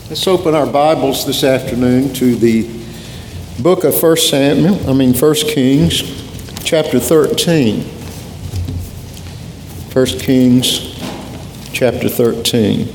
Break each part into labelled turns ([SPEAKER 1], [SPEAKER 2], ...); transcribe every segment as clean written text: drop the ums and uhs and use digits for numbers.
[SPEAKER 1] Let's open our Bibles this afternoon to the book of 1 Kings, chapter 13. 1 Kings, chapter 13.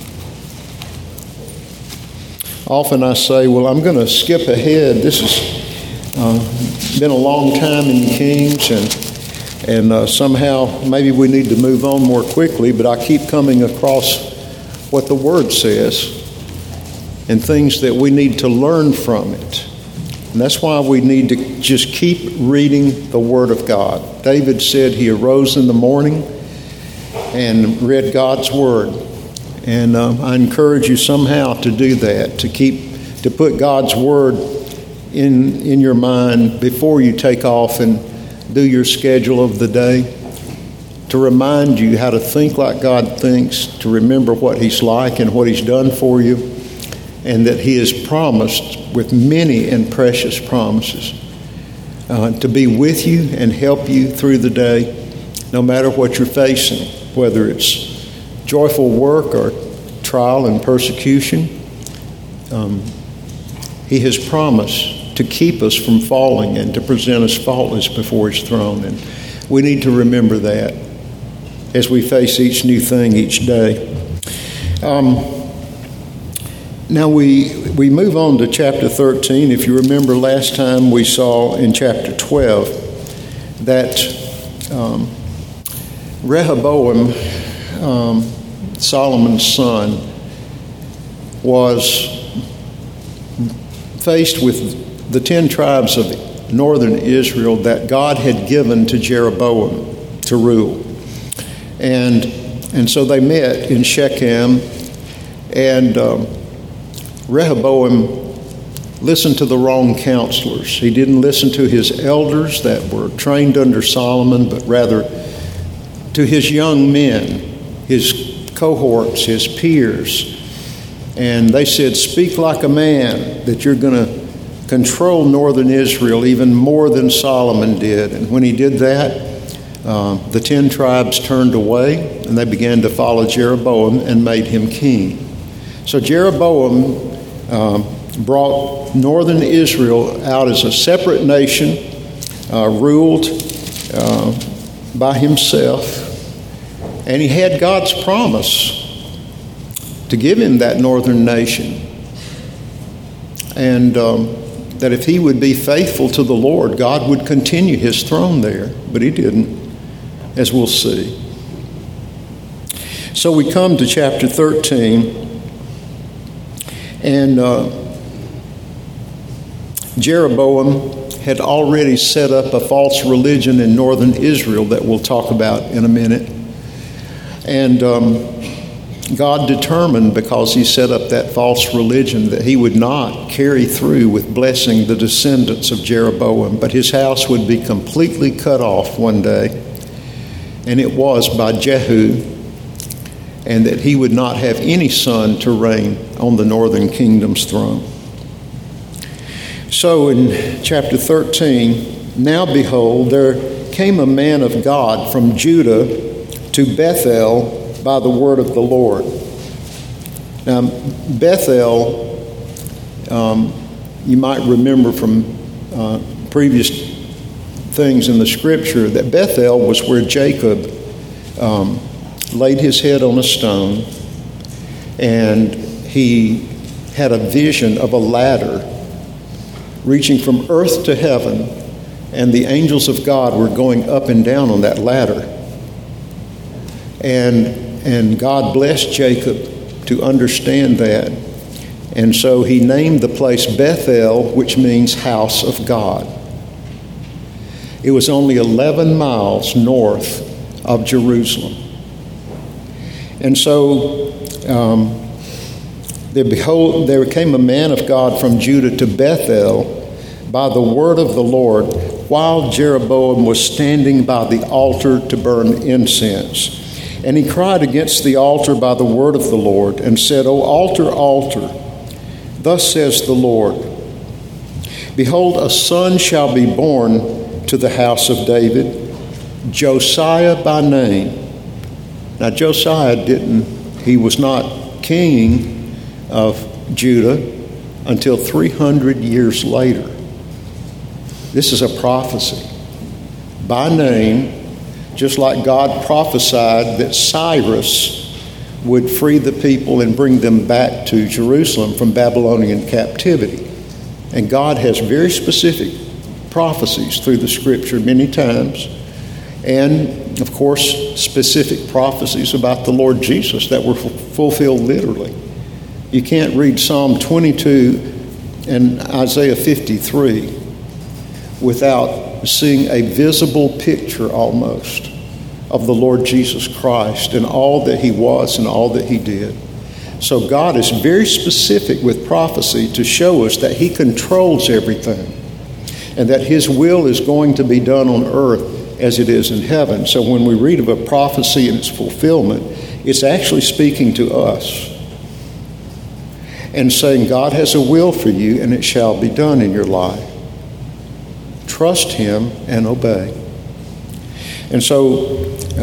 [SPEAKER 1] Often I say, well, I'm going to skip ahead. This has been a long time in Kings, and somehow maybe we need to move on more quickly, but I keep coming across what the Word says and things that we need to learn from it. And that's why we need to just keep reading the Word of God. David said he arose in the morning and read God's Word. And I encourage you somehow to do that, to put God's Word in your mind before you take off and do your schedule of the day, to remind you how to think like God thinks, to remember what He's like and what He's done for you, and that He has promised with many and precious promises to be with you and help you through the day, no matter what you're facing, whether it's joyful work or trial and persecution. He has promised to keep us from falling and to present us faultless before His throne. And we need to remember that as we face each new thing each day. Now we move on to chapter 13. If you remember last time we saw in chapter 12 that Rehoboam, Solomon's son, was faced with the 10 tribes of northern Israel that God had given to Jeroboam to rule. And so they met in Shechem, and Rehoboam listened to the wrong counselors. He didn't listen to his elders that were trained under Solomon, but rather to his young men, his cohorts, his peers. And they said, "Speak like a man, that you're going to control northern Israel even more than Solomon did." And when he did that, the 10 tribes turned away, and they began to follow Jeroboam and made him king. So Jeroboam brought northern Israel out as a separate nation, ruled by himself, and he had God's promise to give him that northern nation, and that if he would be faithful to the Lord, God would continue His throne there. But He didn't, as we'll see. So we come to chapter 13, and Jeroboam had already set up a false religion in northern Israel that we'll talk about in a minute. And God determined, because he set up that false religion, that He would not carry through with blessing the descendants of Jeroboam, but his house would be completely cut off one day. And it was by Jehu, and that he would not have any son to reign on the northern kingdom's throne. So in chapter 13, now behold, there came a man of God from Judah to Bethel by the word of the Lord. Now, Bethel, you might remember from previous things in the Scripture, that Bethel was where Jacob laid his head on a stone, and he had a vision of a ladder reaching from earth to heaven, and the angels of God were going up and down on that ladder. And God blessed Jacob to understand that. And so he named the place Bethel, which means house of God. It was only 11 miles north of Jerusalem. And so there came a man of God from Judah to Bethel by the word of the Lord, while Jeroboam was standing by the altar to burn incense. And he cried against the altar by the word of the Lord, and said, O altar, altar, thus says the Lord, behold, a son shall be born to the house of David, Josiah by name. Now Josiah he was not king of Judah until 300 years later. This is a prophecy by name, just like God prophesied that Cyrus would free the people and bring them back to Jerusalem from Babylonian captivity. And God has very specific prophecies through the Scripture many times, and of course specific prophecies about the Lord Jesus that were fulfilled literally. You can't read Psalm 22 and Isaiah 53 without seeing a visible picture almost of the Lord Jesus Christ and all that he was and all that he did. So God is very specific with prophecy to show us that he controls everything and that his will is going to be done on earth as it is in heaven. So when we read of a prophecy and its fulfillment, it's actually speaking to us and saying God has a will for you and it shall be done in your life. Trust him and obey. And so,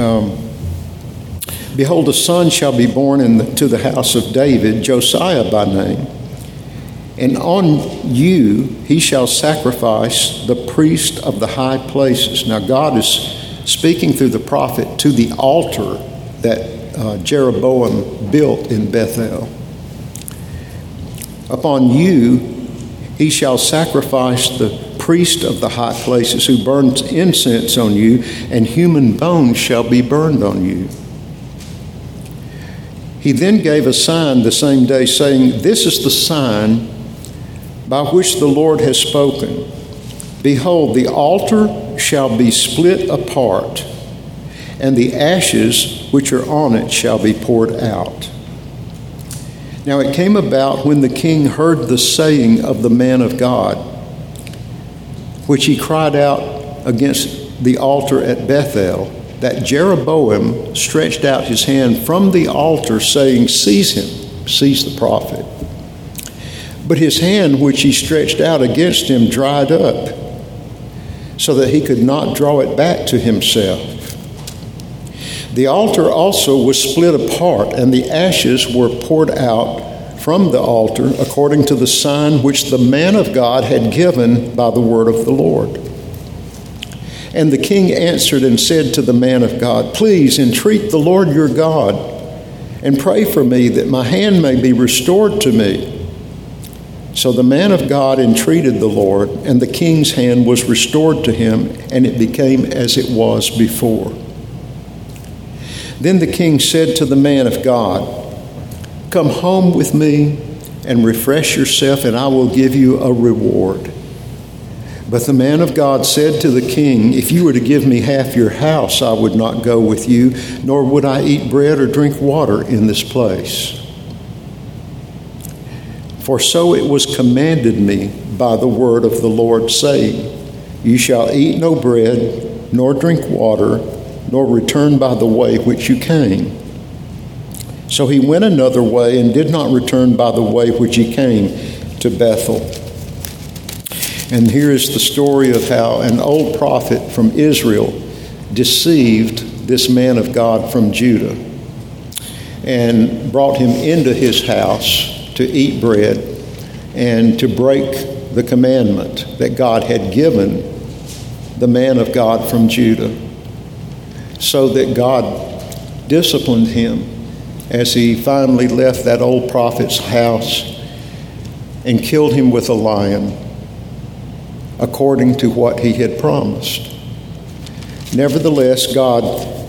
[SPEAKER 1] behold, a son shall be born to the house of David, Josiah by name. And on you he shall sacrifice the priest of the high places. Now God is speaking through the prophet to the altar that Jeroboam built in Bethel. Upon you he shall sacrifice the priest of the high places who burns incense on you, and human bones shall be burned on you. He then gave a sign the same day, saying, this is the sign by which the Lord has spoken. Behold, the altar shall be split apart, and the ashes which are on it shall be poured out. Now it came about when the king heard the saying of the man of God, which he cried out against the altar at Bethel, that Jeroboam stretched out his hand from the altar, saying, seize him, seize the prophet. But his hand which he stretched out against him dried up, so that he could not draw it back to himself. The altar also was split apart, and the ashes were poured out from the altar according to the sign which the man of God had given by the word of the Lord. And the king answered and said to the man of God, please entreat the Lord your God and pray for me that my hand may be restored to me. So the man of God entreated the Lord, and the king's hand was restored to him, and it became as it was before. Then the king said to the man of God, come home with me and refresh yourself, and I will give you a reward. But the man of God said to the king, if you were to give me half your house, I would not go with you, nor would I eat bread or drink water in this place. For so it was commanded me by the word of the Lord, saying, you shall eat no bread, nor drink water, nor return by the way which you came. So he went another way and did not return by the way which he came to Bethel. And here is the story of how an old prophet from Israel deceived this man of God from Judah and brought him into his house to eat bread and to break the commandment that God had given the man of God from Judah, so that God disciplined him as he finally left that old prophet's house and killed him with a lion, according to what he had promised. Nevertheless, God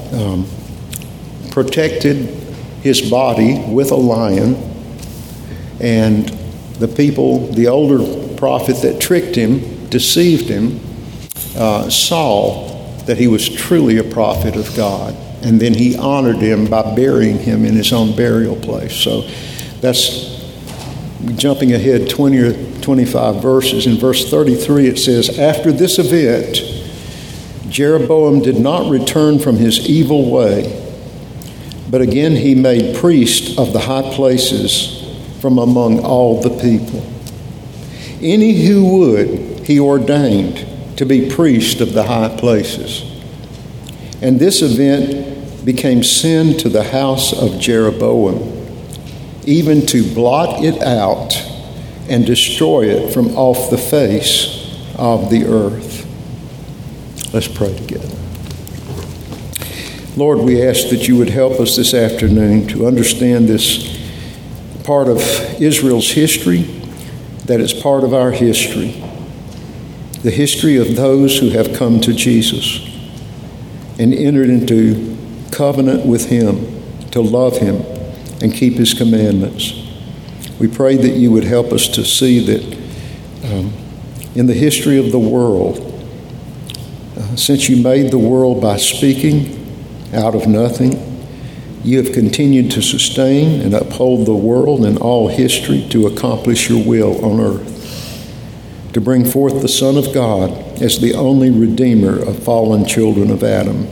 [SPEAKER 1] protected his body with a lion, and the people, the older prophet that tricked him, deceived him, saw that he was truly a prophet of God. And then he honored him by burying him in his own burial place. So that's jumping ahead 20 or 25 verses. In verse 33 it says, after this event, Jeroboam did not return from his evil way, but again he made priest of the high places from among all the people. Any who would, he ordained to be priest of the high places. And this event became sin to the house of Jeroboam. even to blot it out and destroy it from off the face of the earth. Let's pray together. Lord, we ask that you would help us this afternoon to understand this part of Israel's history that is part of our history, the history of those who have come to Jesus and entered into covenant with him to love him and keep his commandments. We pray that you would help us to see that in the history of the world, since you made the world by speaking out of nothing, you have continued to sustain and uphold the world and all history to accomplish your will on earth, to bring forth the Son of God as the only Redeemer of fallen children of Adam,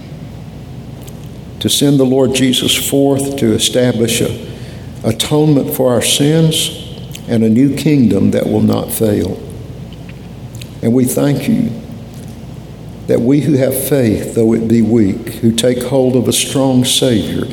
[SPEAKER 1] to send the Lord Jesus forth to establish an atonement for our sins and a new kingdom that will not fail. And we thank you that we who have faith, though it be weak, who take hold of a strong Savior,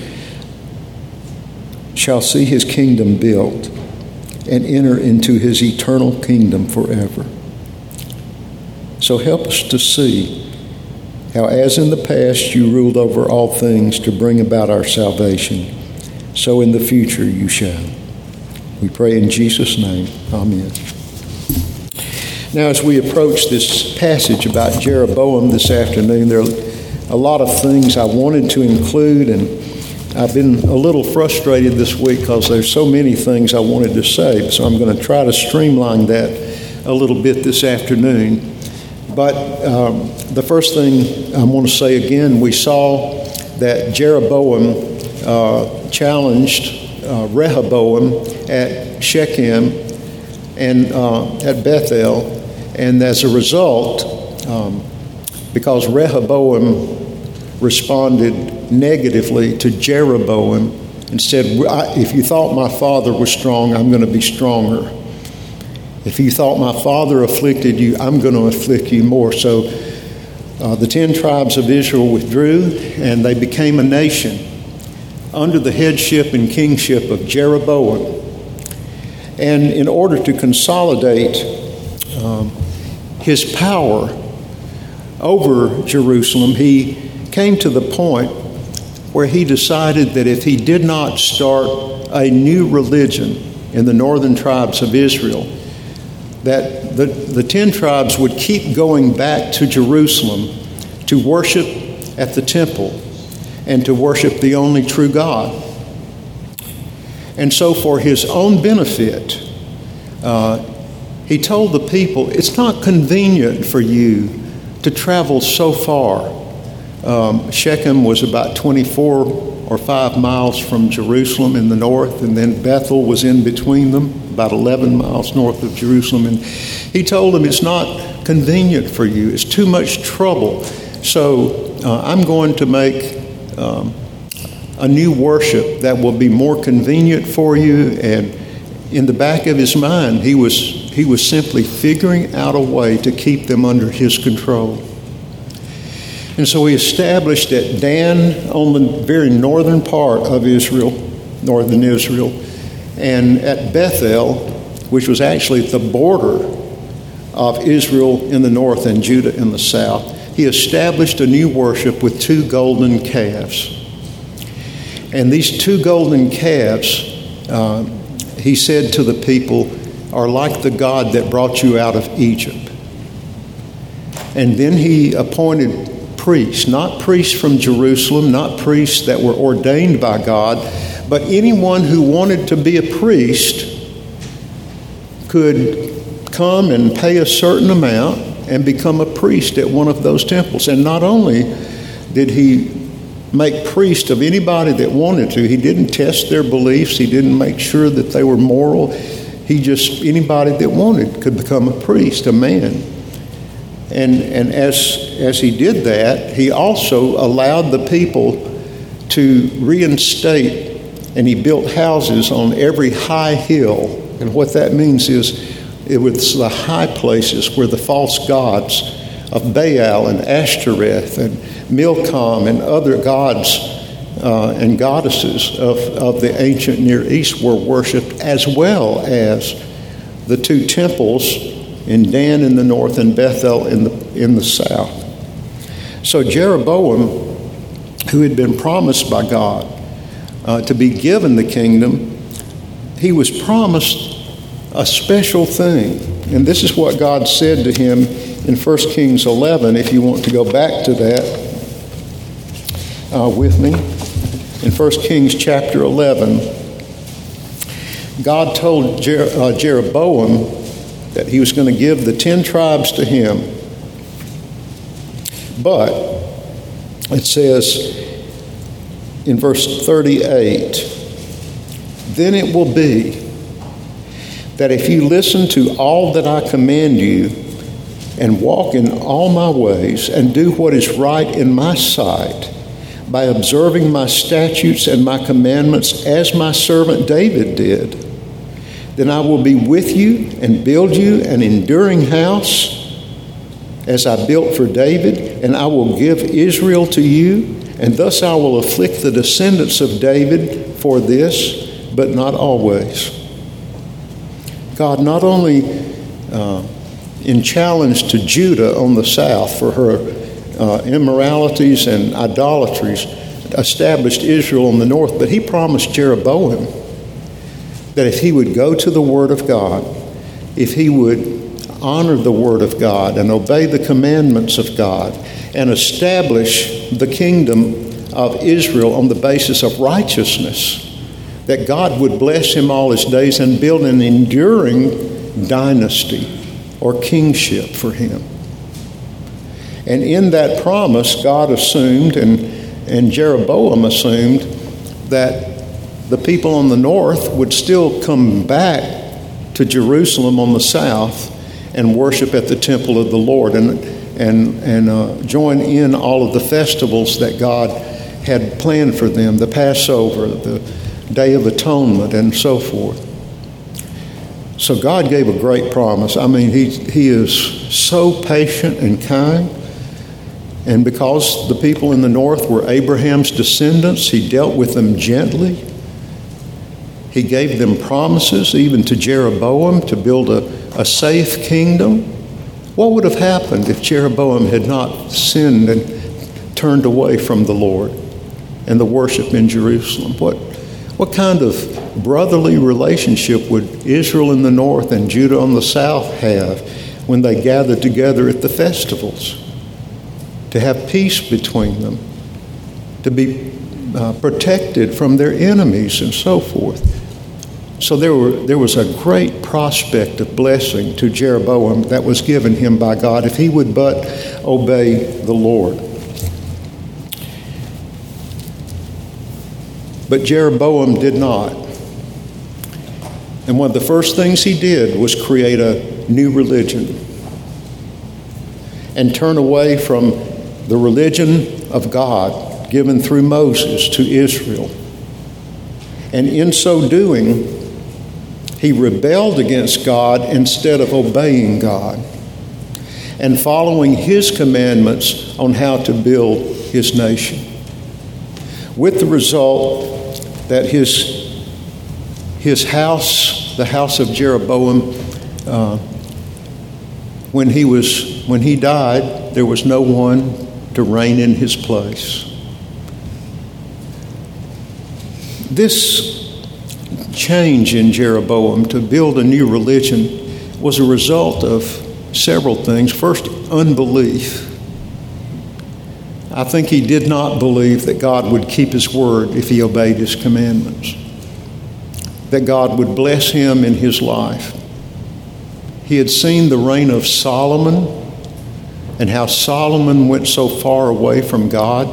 [SPEAKER 1] shall see his kingdom built and enter into his eternal kingdom forever. So help us to see how, as in the past you ruled over all things to bring about our salvation, so in the future you shall. We pray in Jesus' name. Amen. Now, as we approach this passage about Jeroboam this afternoon, there are a lot of things I wanted to include, and I've been a little frustrated this week because there's so many things I wanted to say, so I'm going to try to streamline that a little bit this afternoon. But the first thing I want to say again, we saw that Jeroboam challenged Rehoboam at Shechem and at Bethel. And as a result, because Rehoboam responded negatively to Jeroboam and said, if you thought my father was strong, I'm going to be stronger. If you thought my father afflicted you, I'm going to afflict you more. So the 10 tribes of Israel withdrew, and they became a nation under the headship and kingship of Jeroboam. And in order to consolidate his power over Jerusalem, he came to the point where he decided that if he did not start a new religion in the northern tribes of Israel, that the 10 tribes would keep going back to Jerusalem to worship at the temple and to worship the only true God. And so for his own benefit, he told the people, it's not convenient for you to travel so far. Shechem was about 24 or 5 miles from Jerusalem in the north, and then Bethel was in between them, about 11 miles north of Jerusalem. And he told them, it's not convenient for you. It's too much trouble. So I'm going to make a new worship that will be more convenient for you. And in the back of his mind, he was simply figuring out a way to keep them under his control. And so he established at Dan on the very northern part of Israel, northern Israel, and at Bethel, which was actually at the border of Israel in the north and Judah in the south, he established a new worship with 2 golden calves. And these 2 golden calves, he said to the people, are like the God that brought you out of Egypt. And then he appointed priests, not priests from Jerusalem, not priests that were ordained by God, but anyone who wanted to be a priest could come and pay a certain amount and become a priest at one of those temples. And not only did he make priest of anybody that wanted to, he didn't test their beliefs, he didn't make sure that they were moral. He just, anybody that wanted could become a priest, a man. And as he did that, he also allowed the people to reinstate, and he built houses on every high hill. And what that means is it was the high places where the false gods of Baal and Ashtoreth and Milcom and other gods and goddesses of the ancient Near East were worshipped, as well as the two temples in Dan in the north and Bethel in the south. So Jeroboam, who had been promised by God to be given the kingdom, he was promised a special thing. And this is what God said to him in 1 Kings 11, if you want to go back to that with me. In 1 Kings chapter 11, God told Jeroboam that he was going to give the 10 tribes to him. But it says in verse 38, then it will be that if you listen to all that I command you and walk in all my ways and do what is right in my sight by observing my statutes and my commandments as my servant David did, then I will be with you and build you an enduring house as I built for David, and I will give Israel to you, and thus I will afflict the descendants of David for this, but not always. God not only in challenge to Judah on the south for her immoralities and idolatries, established Israel on the north, but he promised Jeroboam that if he would go to the Word of God, if he would honor the Word of God and obey the commandments of God and establish the kingdom of Israel on the basis of righteousness, that God would bless him all his days and build an enduring dynasty or kingship for him. And in that promise, God assumed, and Jeroboam assumed, that the people on the north would still come back to Jerusalem on the south and worship at the temple of the Lord and join in all of the festivals that God had planned for them, the Passover, the Day of Atonement, and so forth. So God gave a great promise. I mean, he is so patient and kind. And because the people in the north were Abraham's descendants, he dealt with them gently. He gave them promises, even to Jeroboam, to build a safe kingdom. What would have happened if Jeroboam had not sinned and turned away from the Lord and the worship in Jerusalem? What kind of brotherly relationship would Israel in the north and Judah on the south have when they gathered together at the festivals? To have peace between them, to be protected from their enemies and so forth. So there was a great prospect of blessing to Jeroboam that was given him by God if he would but obey the Lord. But Jeroboam did not. And one of the first things he did was create a new religion and turn away from the religion of God given through Moses to Israel. And in so doing, he rebelled against God instead of obeying God and following his commandments on how to build his nation. With the result that his house, the house of Jeroboam, when he died, there was no one to reign in his place. This change in Jeroboam to build a new religion was a result of several things. First, unbelief. I think he did not believe that God would keep his word if he obeyed his commandments, that God would bless him in his life. He had seen the reign of Solomon and how Solomon went so far away from God.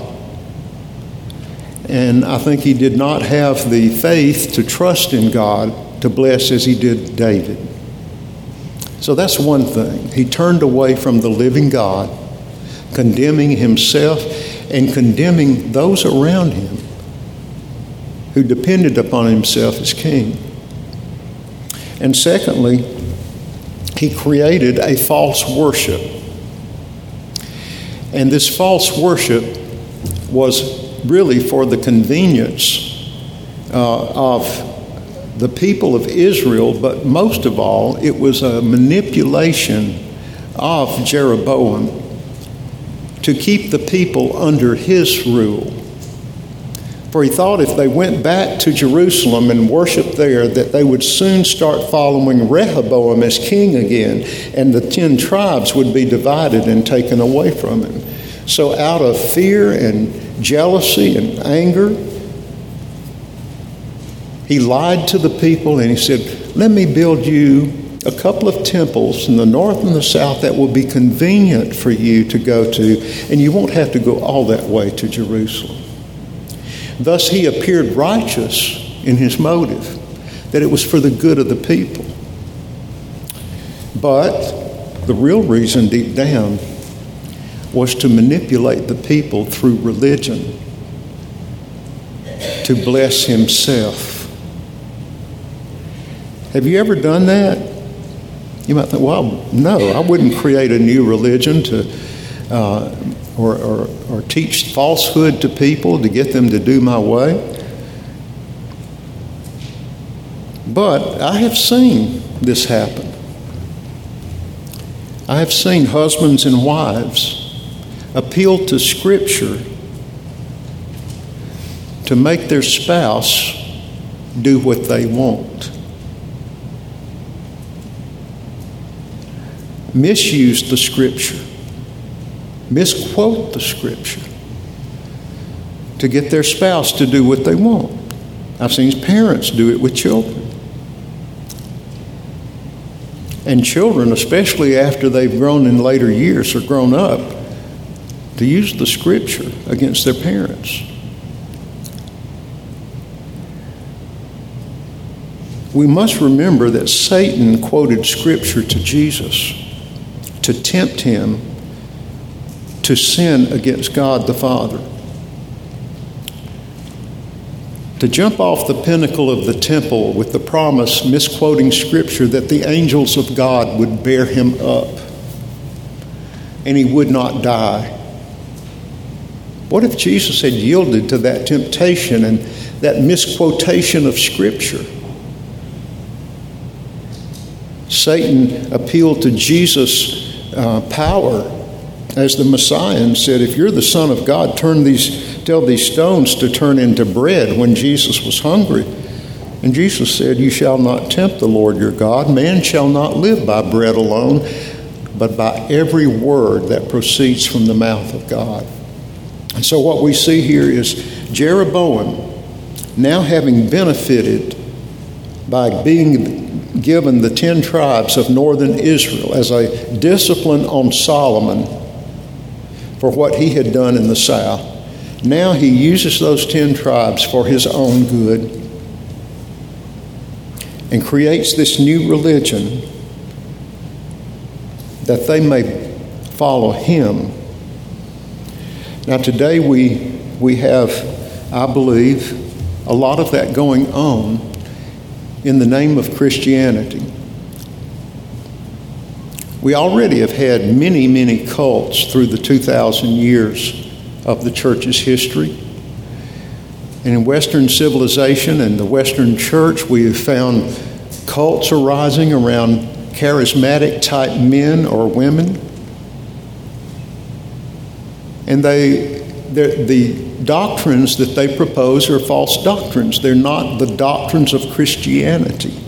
[SPEAKER 1] And I think he did not have the faith to trust in God to bless as he did David. So that's one thing. He turned away from the living God, condemning himself and condemning those around him who depended upon himself as king. And secondly, he created a false worship. And this false worship was really for the convenience of the people of Israel, but most of all, it was a manipulation of Jeroboam to keep the people under his rule. For he thought if they went back to Jerusalem and worshiped there, that they would soon start following Rehoboam as king again, and the 10 tribes would be divided and taken away from him. So out of fear and jealousy and anger, he lied to the people and he said, let me build you a couple of temples in the north and the south that will be convenient for you to go to, and you won't have to go all that way to Jerusalem. Thus he appeared righteous in his motive, that it was for the good of the people. But the real reason deep down was to manipulate the people through religion, to bless himself. Have you ever done that? You might think, well, no, I wouldn't create a new religion to or teach falsehood to people to get them to do my way. But I have seen this happen. I have seen husbands and wives appeal to Scripture to make their spouse do what they want. Misuse the Scripture, misquote the Scripture to get their spouse to do what they want. I've seen parents do it with children. And children, especially after they've grown in later years or grown up, to use the Scripture against their parents. We must remember that Satan quoted Scripture to Jesus to tempt him to sin against God the Father. To jump off the pinnacle of the temple with the promise, misquoting Scripture, that the angels of God would bear him up and he would not die. What if Jesus had yielded to that temptation and that misquotation of Scripture? Satan appealed to Jesus' power as the Messiah and said, if you're the Son of God, tell these stones to turn into bread, when Jesus was hungry. And Jesus said, you shall not tempt the Lord your God. Man shall not live by bread alone, but by every word that proceeds from the mouth of God. And so what we see here is Jeroboam, now having benefited by being given the 10 tribes of northern Israel as a discipline on Solomon for what he had done in the south. Now he uses those 10 tribes for his own good and creates this new religion that they may follow him. Now today we have, I believe, a lot of that going on in the name of Christianity. We already have had many, many cults through the 2,000 years of the church's history. And in Western civilization and the Western church, we have found cults arising around charismatic type men or women. And the doctrines that they propose are false doctrines. They're not the doctrines of Christianity.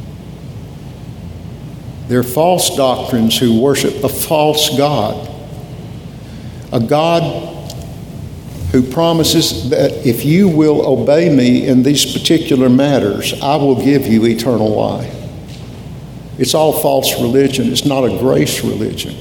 [SPEAKER 1] They're false doctrines who worship a false God. A God who promises that if you will obey me in these particular matters, I will give you eternal life. It's all false religion. It's not a grace religion.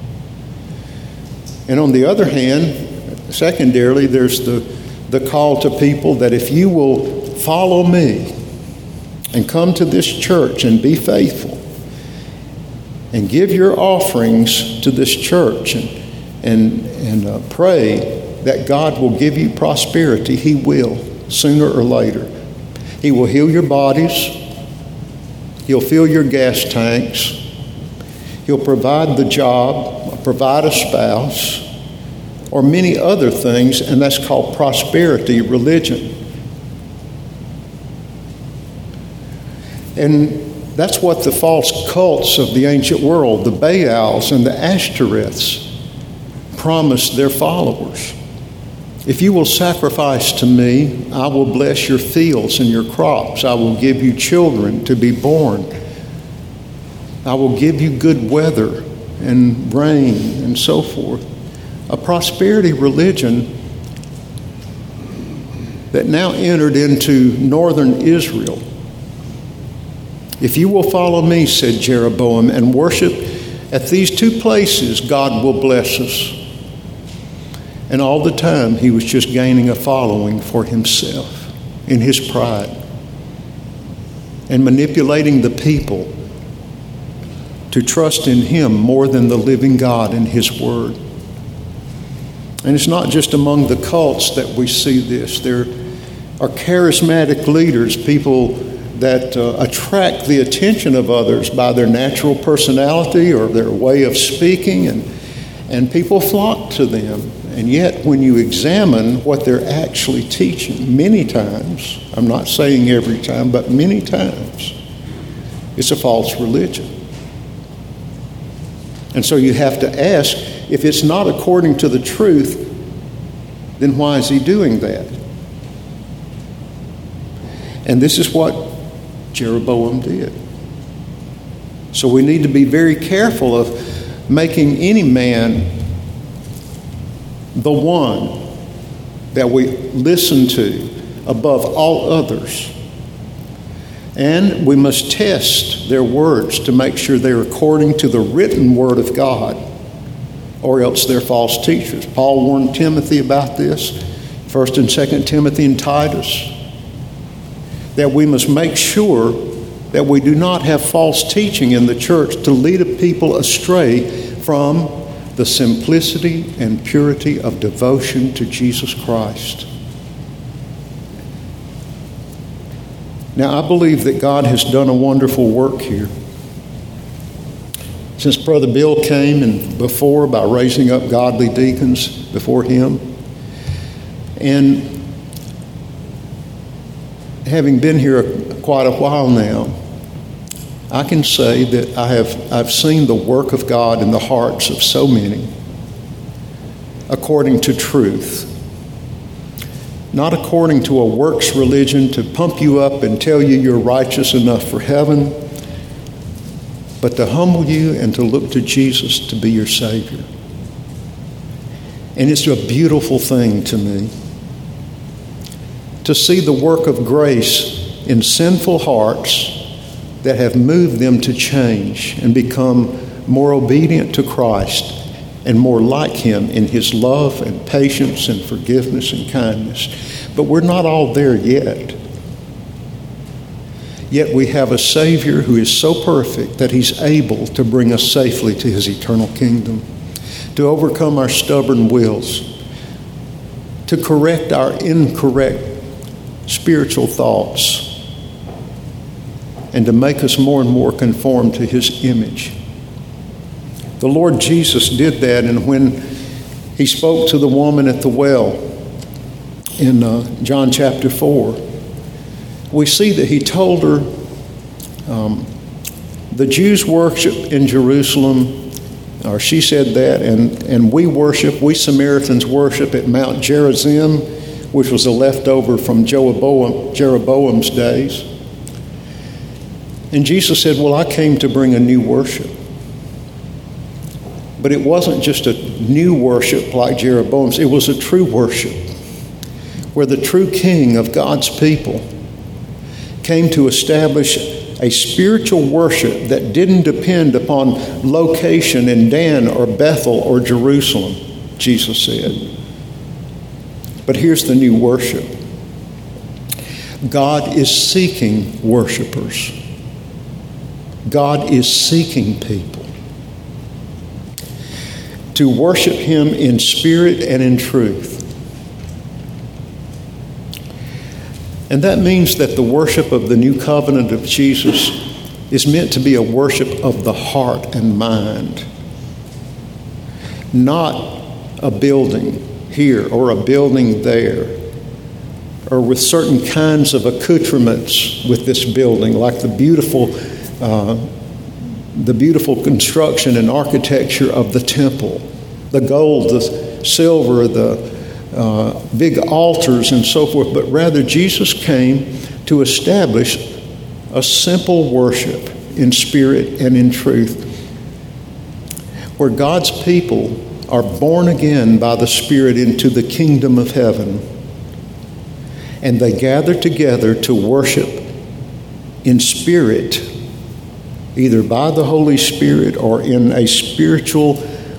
[SPEAKER 1] And on the other hand, secondarily, there's the call to people that if you will follow me and come to this church and be faithful and give your offerings to this church and pray that God will give you prosperity, He will, sooner or later. He will heal your bodies. He'll fill your gas tanks. He'll provide the job, provide a spouse, or many other things, and that's called prosperity religion. And that's what the false cults of the ancient world, the Baals and the Ashtoreths, promised their followers. If you will sacrifice to me, I will bless your fields and your crops. I will give you children to be born. I will give you good weather and rain and so forth. A prosperity religion that now entered into northern Israel. If you will follow me, said Jeroboam, and worship at these two places, God will bless us. And all the time, he was just gaining a following for himself in his pride and manipulating the people to trust in him more than the living God and his word. And it's not just among the cults that we see this. There are charismatic leaders, people that attract the attention of others by their natural personality or their way of speaking, and people flock to them. And yet, when you examine what they're actually teaching, many times, I'm not saying every time, but many times, it's a false religion. And so you have to ask, if it's not according to the truth, then why is he doing that? And this is what Jeroboam did. So we need to be very careful of making any man the one that we listen to above all others. And we must test their words to make sure they're according to the written word of God, or else they're false teachers. Paul warned Timothy about this, 1 and 2 Timothy and Titus, that we must make sure that we do not have false teaching in the church to lead a people astray from the simplicity and purity of devotion to Jesus Christ. Now, I believe that God has done a wonderful work here. Since Brother Bill came and before by raising up godly deacons before him, and having been here quite a while now, I can say that I've seen the work of God in the hearts of so many according to truth. Not according to a works religion to pump you up and tell you you're righteous enough for heaven, but to humble you and to look to Jesus to be your Savior. And it's a beautiful thing to me to see the work of grace in sinful hearts that have moved them to change and become more obedient to Christ and more like him in his love and patience and forgiveness and kindness. But we're not all there yet. Yet we have a Savior who is so perfect that he's able to bring us safely to his eternal kingdom, to overcome our stubborn wills, to correct our incorrect spiritual thoughts, and to make us more and more conform to his image. The Lord Jesus did that, and when he spoke to the woman at the well in John chapter 4, we see that he told her, the Jews worship in Jerusalem, or she said that, and we Samaritans worship at Mount Gerizim, which was a leftover from Jeroboam's days. And Jesus said, well, I came to bring a new worship. But it wasn't just a new worship like Jeroboam's. It was a true worship where the true king of God's people came to establish a spiritual worship that didn't depend upon location in Dan or Bethel or Jerusalem, Jesus said. But here's the new worship. God is seeking worshipers. God is seeking people to worship him in spirit and in truth. And that means that the worship of the new covenant of Jesus is meant to be a worship of the heart and mind, not a building here or a building there, or with certain kinds of accoutrements with this building, like the beautiful construction and architecture of the temple, the gold, the silver, the big altars and so forth. But rather, Jesus came to establish a simple worship in spirit and in truth, where God's people are born again by the Spirit into the kingdom of heaven, and they gather together to worship in spirit, either by the Holy Spirit or in a spiritual,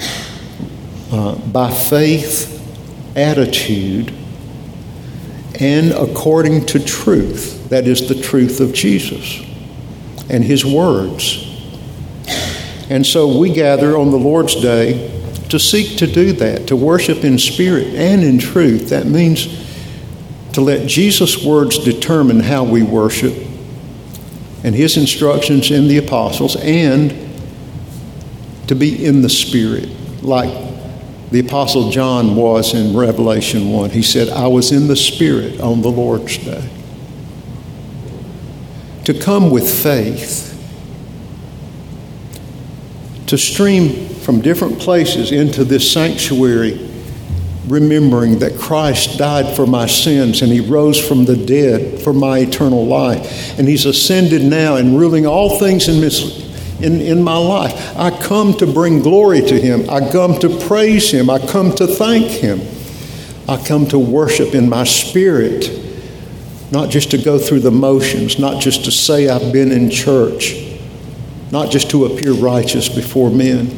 [SPEAKER 1] by faith attitude, and according to truth, that is the truth of Jesus and His words. And so we gather on the Lord's Day to seek to do that, to worship in spirit and in truth. That means to let Jesus' words determine how we worship, and His instructions in the apostles, and to be in the Spirit, like the Apostle John was in Revelation 1. He said, I was in the Spirit on the Lord's Day. To come with faith, to stream from different places into this sanctuary, remembering that Christ died for my sins and He rose from the dead for my eternal life. And He's ascended now and ruling all things in my life. I come to bring glory to Him. I come to praise Him. I come to thank Him. I come to worship in my spirit, not just to go through the motions, not just to say I've been in church, not just to appear righteous before men,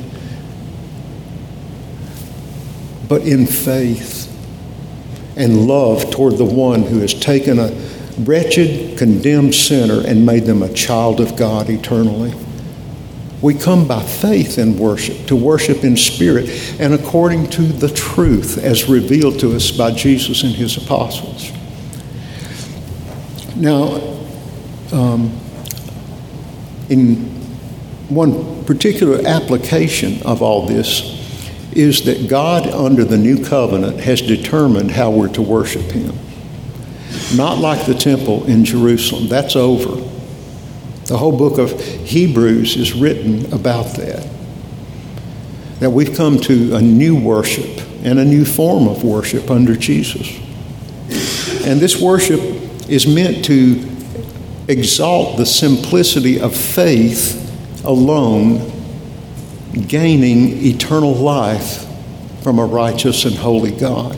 [SPEAKER 1] but in faith and love toward the one who has taken a wretched, condemned sinner and made them a child of God eternally. We come by faith in worship, to worship in spirit and according to the truth as revealed to us by Jesus and His apostles. Now, in one particular application of all this is that God, under the new covenant, has determined how we're to worship Him. Not like the temple in Jerusalem. That's over. The whole book of Hebrews is written about that. That we've come to a new worship and a new form of worship under Jesus. And this worship is meant to exalt the simplicity of faith alone, gaining eternal life from a righteous and holy God.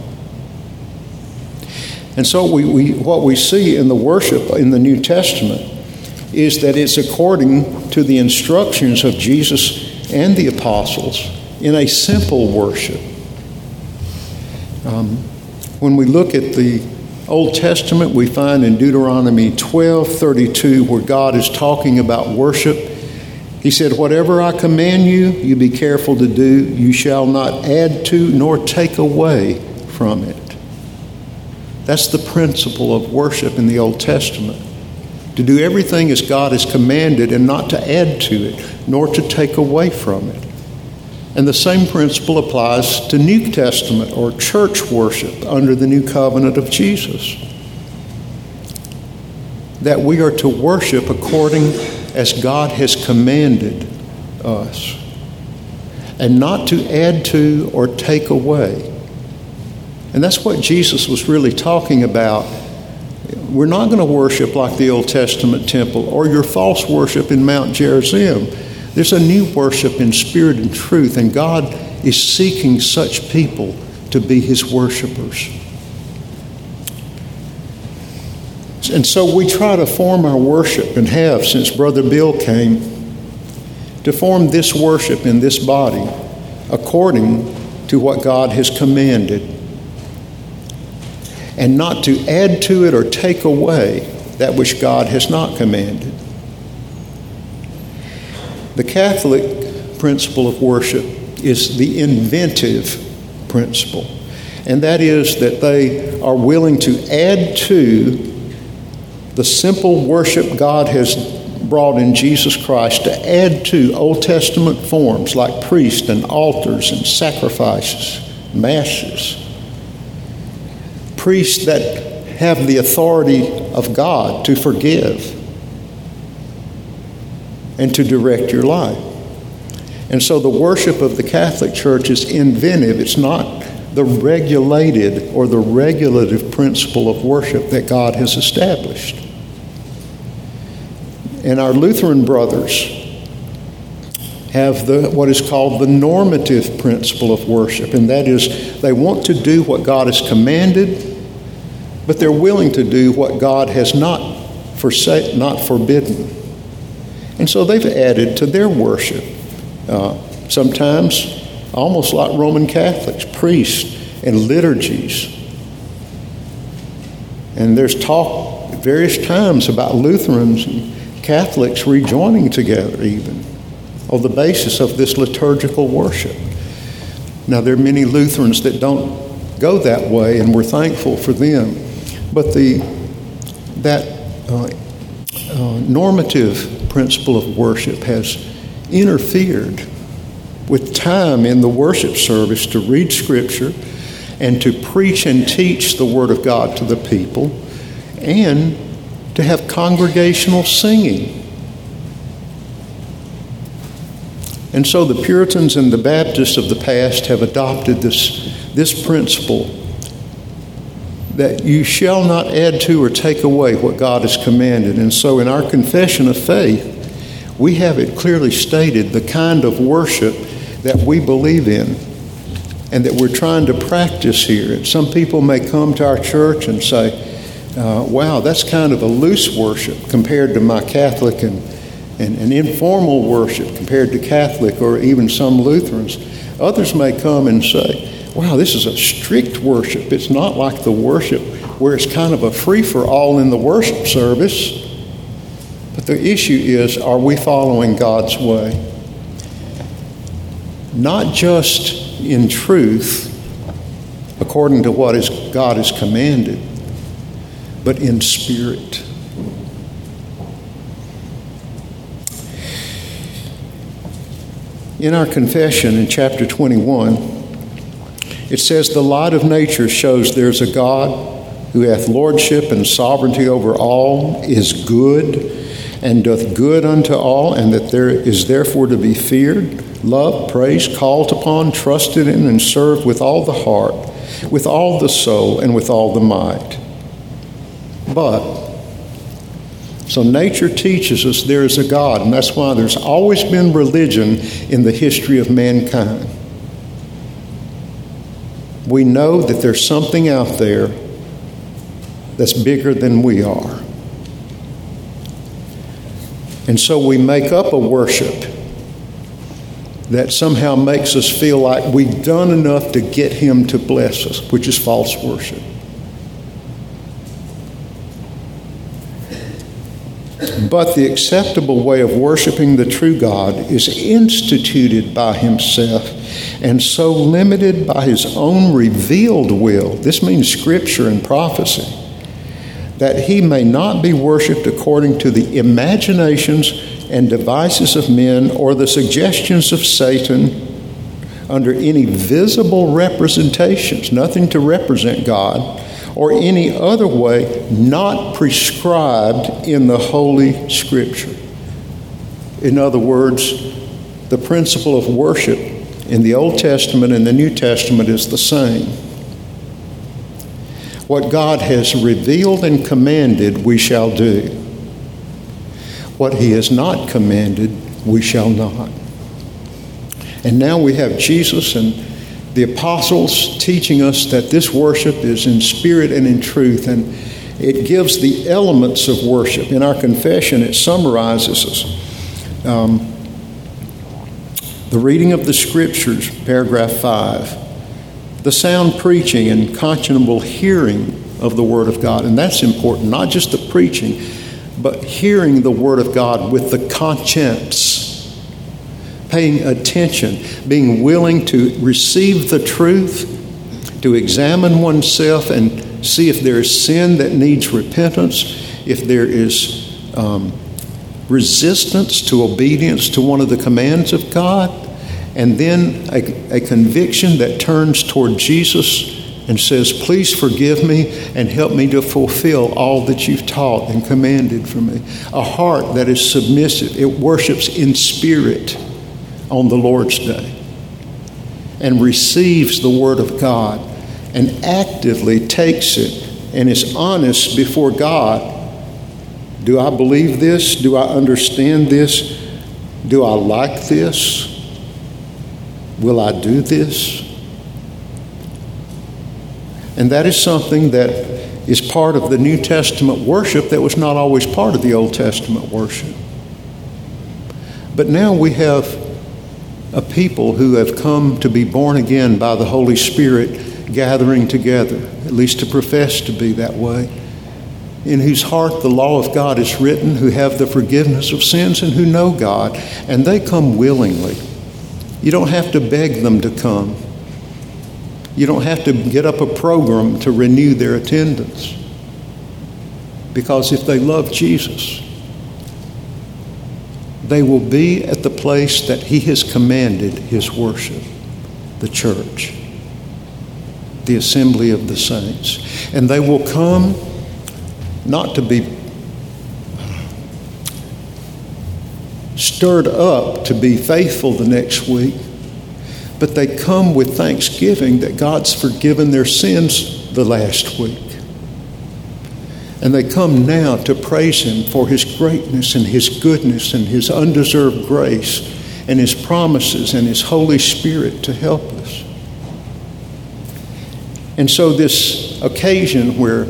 [SPEAKER 1] And so what we see in the worship in the New Testament is that it's according to the instructions of Jesus and the apostles in a simple worship. When we look at the Old Testament, we find in Deuteronomy 12:32, where God is talking about worship, He said, whatever I command you, you be careful to do. You shall not add to nor take away from it. That's the principle of worship in the Old Testament. To do everything as God has commanded and not to add to it, nor to take away from it. And the same principle applies to New Testament or church worship under the new covenant of Jesus. That we are to worship according as God has commanded us, and not to add to or take away. And that's what Jesus was really talking about. We're not going to worship like the Old Testament temple or your false worship in Mount Gerizim. There's a new worship in spirit and truth, and God is seeking such people to be His worshipers. And so we try to form our worship, and have since Brother Bill came, to form this worship in this body according to what God has commanded, and not to add to it or take away that which God has not commanded. The Catholic principle of worship is the inventive principle, and that is that they are willing to add to the simple worship God has brought in Jesus Christ, to add to Old Testament forms like priests and altars and sacrifices, masses. Priests that have the authority of God to forgive and to direct your life. And so the worship of the Catholic Church is inventive. It's not the regulated or the regulative principle of worship that God has established. And our Lutheran brothers have what is called the normative principle of worship, and that is they want to do what God has commanded, but they're willing to do what God has not forbidden. And so they've added to their worship, sometimes almost like Roman Catholics, priests and liturgies. And there's talk at various times about Lutherans and Catholics rejoining together even on the basis of this liturgical worship. Now, there are many Lutherans that don't go that way, and we're thankful for them. But that normative principle of worship has interfered with time in the worship service to read Scripture and to preach and teach the Word of God to the people and to have congregational singing. And so the Puritans and the Baptists of the past have adopted this principle that you shall not add to or take away what God has commanded. And so in our confession of faith, we have it clearly stated the kind of worship that we believe in and that we're trying to practice here. And some people may come to our church and say, wow, that's kind of a loose worship compared to my Catholic and informal worship compared to Catholic or even some Lutherans. Others may come and say, wow, this is a strict worship. It's not like the worship where it's kind of a free-for-all in the worship service. But the issue is, are we following God's way? Not just in truth, according to what God has commanded, but in spirit. In our confession in chapter 21, it says, the light of nature shows there's a God who hath lordship and sovereignty over all, is good, and doth good unto all, and that there is therefore to be feared, loved, praised, called upon, trusted in, and served with all the heart, with all the soul, and with all the might. So nature teaches us there is a God, and that's why there's always been religion in the history of mankind. We know that there's something out there that's bigger than we are. And so we make up a worship that somehow makes us feel like we've done enough to get Him to bless us, which is false worship. But the acceptable way of worshiping the true God is instituted by Himself and so limited by His own revealed will. This means Scripture and prophecy, that He may not be worshipped according to the imaginations and devices of men or the suggestions of Satan under any visible representations, nothing to represent God, or any other way not prescribed in the Holy Scripture. In other words, the principle of worship in the Old Testament and the New Testament is the same. What God has revealed and commanded, we shall do. What He has not commanded, we shall not. And now we have Jesus and the apostles teaching us that this worship is in spirit and in truth, and it gives the elements of worship. In our confession, it summarizes us. The reading of the Scriptures, paragraph 5. The sound preaching and conscionable hearing of the Word of God. And that's important, not just the preaching, but hearing the Word of God with the conscience. Paying attention, being willing to receive the truth, to examine oneself and see if there is sin that needs repentance, if there is resistance to obedience to one of the commands of God, and then a conviction that turns toward Jesus and says, please forgive me and help me to fulfill all that you've taught and commanded for me. A heart that is submissive. It worships in spirit on the Lord's Day and receives the Word of God and actively takes it and is honest before God. Do I believe this? Do I understand this? Do I like this? Will I do this? And that is something that is part of the New Testament worship that was not always part of the Old Testament worship. But now we have a people who have come to be born again by the Holy Spirit gathering together, at least to profess to be that way, in whose heart the law of God is written, who have the forgiveness of sins and who know God, and they come willingly. You don't have to beg them to come. You don't have to get up a program to renew their attendance. Because if they love Jesus, they will be at the place that He has commanded His worship, the church, the assembly of the saints. And they will come not to be stirred up to be faithful the next week, but they come with thanksgiving that God's forgiven their sins the last week. And they come now to praise Him for His greatness and His goodness and His undeserved grace and His promises and His Holy Spirit to help us. And so this occasion where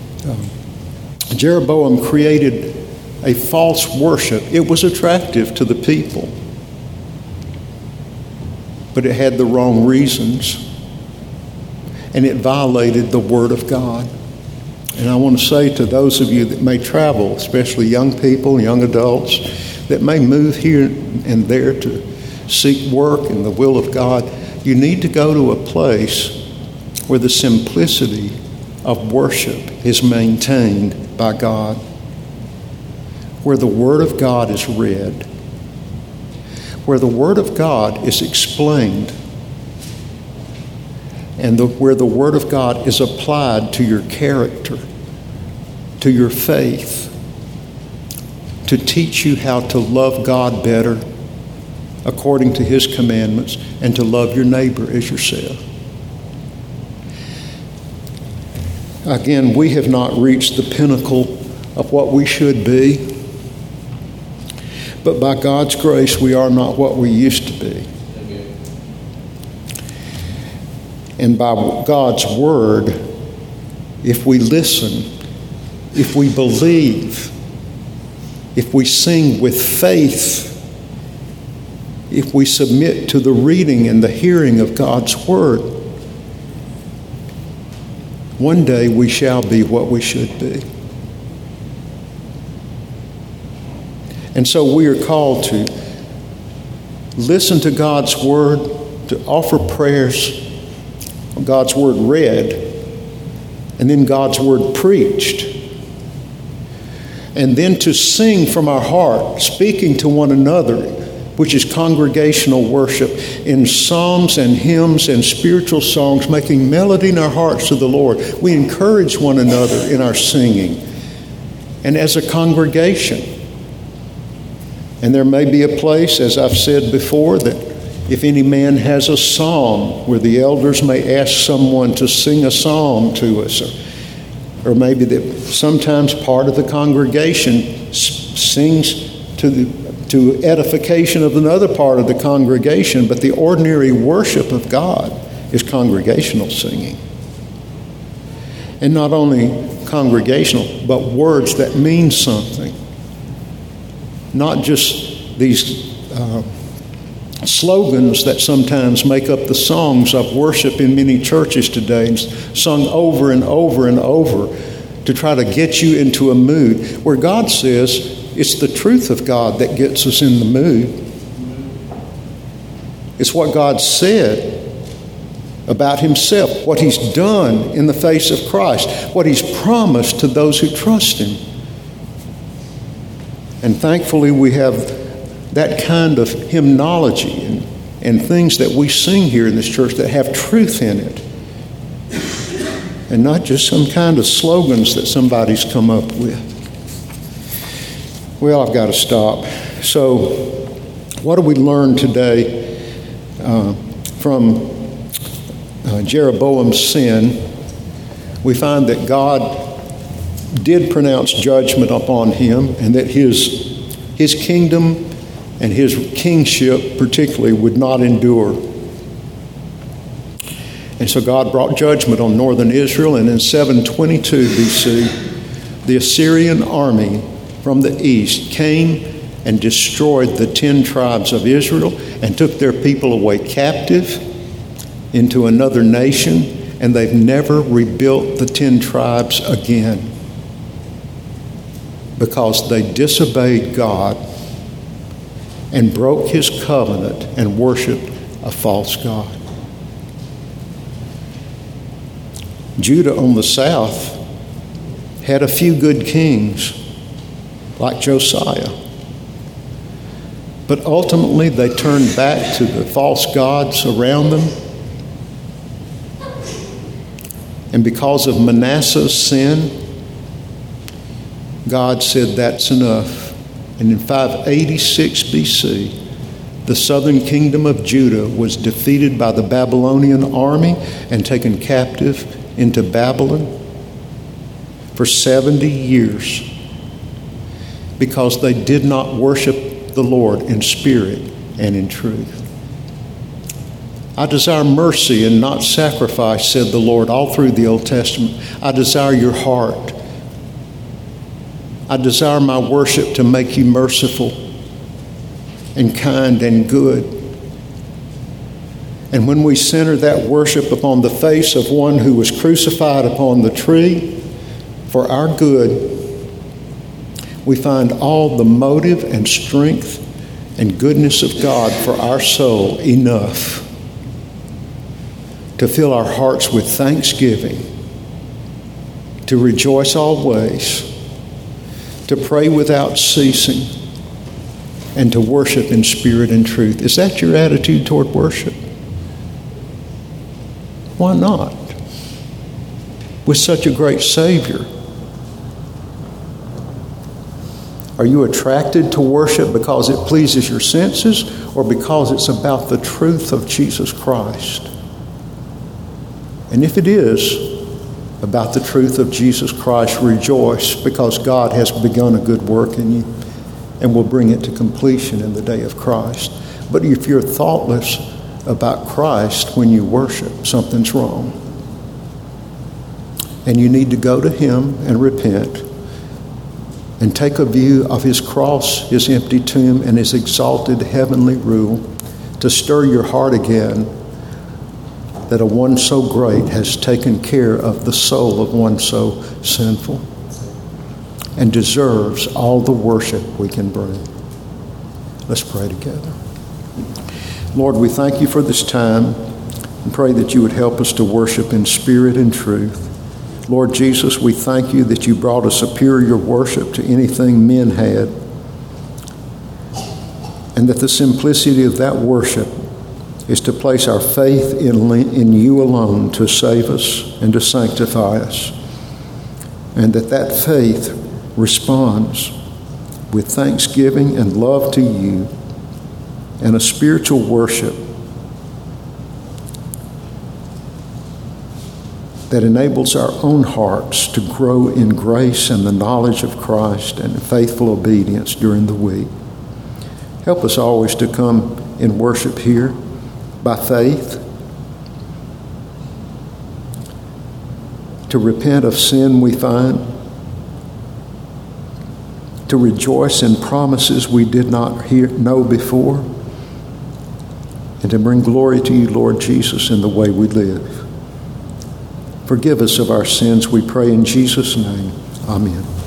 [SPEAKER 1] Jeroboam created a false worship, it was attractive to the people. But it had the wrong reasons, and it violated the Word of God. And I want to say to those of you that may travel, especially young people, young adults, that may move here and there to seek work in the will of God, you need to go to a place where the simplicity of worship is maintained by God, where the Word of God is read, where the Word of God is explained, and where the Word of God is applied to your character, to your faith, to teach you how to love God better according to His commandments and to love your neighbor as yourself. Again, we have not reached the pinnacle of what we should be. But by God's grace, we are not what we used to be. And by God's Word, if we listen, if we believe, if we sing with faith, if we submit to the reading and the hearing of God's Word, one day we shall be what we should be. And so we are called to listen to God's Word, to offer prayers, God's Word read, and then God's Word preached, and then to sing from our heart, speaking to one another, which is congregational worship, in psalms and hymns and spiritual songs, making melody in our hearts to the Lord. We encourage one another in our singing and as a congregation. And there may be a place, as I've said before, that if any man has a psalm where the elders may ask someone to sing a psalm to us, or maybe that sometimes part of the congregation sings to edification of another part of the congregation, but the ordinary worship of God is congregational singing. And not only congregational, but words that mean something. Not just these slogans that sometimes make up the songs of worship in many churches today, and sung over and over and over to try to get you into a mood, where God says it's the truth of God that gets us in the mood. It's what God said about Himself, what He's done in the face of Christ, what He's promised to those who trust Him. And thankfully we have that kind of hymnology and things that we sing here in this church that have truth in it. And not just some kind of slogans that somebody's come up with. Well, I've got to stop. So, what do we learn today from Jeroboam's sin? We find that God did pronounce judgment upon him, and that his kingdom and his kingship particularly would not endure. And so God brought judgment on northern Israel, and in 722 BC, the Assyrian army from the east came and destroyed the 10 tribes of Israel and took their people away captive into another nation, and they've never rebuilt the 10 tribes again because they disobeyed God and broke his covenant and worshiped a false god. Judah on the south had a few good kings like Josiah. But ultimately they turned back to the false gods around them. And because of Manasseh's sin, God said that's enough. And in 586 BC, the southern kingdom of Judah was defeated by the Babylonian army and taken captive into Babylon for 70 years because they did not worship the Lord in spirit and in truth. I desire mercy and not sacrifice, said the Lord all through the Old Testament. I desire your heart. I desire my worship to make you merciful and kind and good. And when we center that worship upon the face of one who was crucified upon the tree for our good, we find all the motive and strength and goodness of God for our soul enough to fill our hearts with thanksgiving, to rejoice always, to pray without ceasing, and to worship in spirit and truth. Is that your attitude toward worship? Why not? With such a great Savior. Are you attracted to worship because it pleases your senses or because it's about the truth of Jesus Christ? And if it is about the truth of Jesus Christ, rejoice because God has begun a good work in you and will bring it to completion in the day of Christ. But if you're thoughtless about Christ when you worship, something's wrong. And you need to go to him and repent and take a view of his cross, his empty tomb, and his exalted heavenly rule to stir your heart again that a one so great has taken care of the soul of one so sinful and deserves all the worship we can bring. Let's pray together. Lord, we thank you for this time and pray that you would help us to worship in spirit and truth. Lord Jesus, we thank you that you brought a superior worship to anything men had, and that the simplicity of that worship is to place our faith in you alone to save us and to sanctify us, and that faith responds with thanksgiving and love to you and a spiritual worship that enables our own hearts to grow in grace and the knowledge of Christ and faithful obedience during the week. Help us always to come in worship here by faith, to repent of sin we find, to rejoice in promises we did not know before, and to bring glory to you, Lord Jesus, in the way we live. Forgive us of our sins, we pray in Jesus' name. Amen.